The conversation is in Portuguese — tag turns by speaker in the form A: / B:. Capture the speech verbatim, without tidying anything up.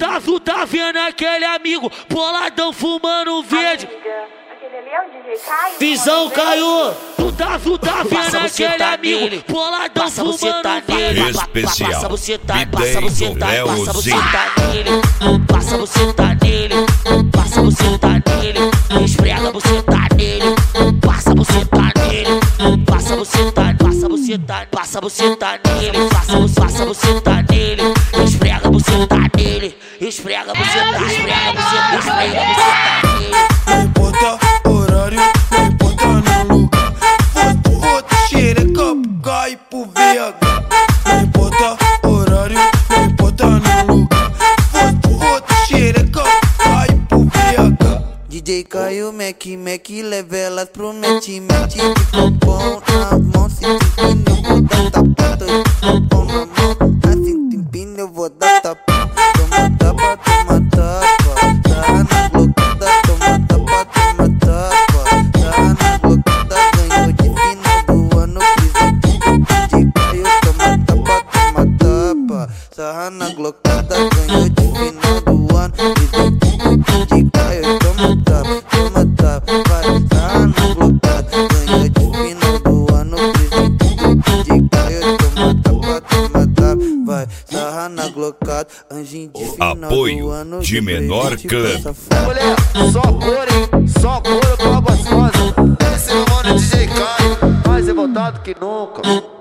A: tá, tu tá vendo aquele amigo boladão fumando verde?
B: Aquele ali é o D J Caio?
A: Visão caiu. Tu tá, tu tá vendo aquele amigo boladão fumando verde?
C: Especial.
A: Passa você tá,
C: Bidem
A: passa você
C: do
A: tá, passa você
C: Leozinho.
A: tá nele. Passa você tá nele. Passa você tá nele. Esfrega você tá nele. Passa você tá nele. Passa você tá, passa você tá, passa você tá nele. Passa você, passa você tá nele. Esfrega você tá nele. Esfrega você tá, esfrega você tá, esfrega você tá nele.
D: Não importa horário, não importa no lugar. Foi pro outro, xereca, cai pro V H. Não importa horário, não importa no lugar. Foi pro outro, xereca, cai pro V H. D J Caio, Mac, Mac, leva elas pro mete, mete de copom na mão. Se te empina, eu vou dar tapa. Tô de copom na mão, assim te empina, eu vou dar tapa. Toma tapa, toma tapa. Tá na blocada, toma tapa, toma tapa. Tá na blocada, ganhou de final do ano. Prisão de D J Caio, toma tapa, toma tapa. Sarra na blocada, ganhou de final do ano. Prisão de D J Caio, toma tapa, toma tapa. Vai, sarra na blocada, ganhou de final do ano. Prisão de D J Caio, toma tapa, toma tapa. Vai, sarra na glocada, anjinho de final
C: Apoio
D: do ano.
C: de menor clã.
E: Mulher, só cor, hein? Só cor, eu tô gostosa. Esse é o mano D J Caio, mais revoltado que nunca.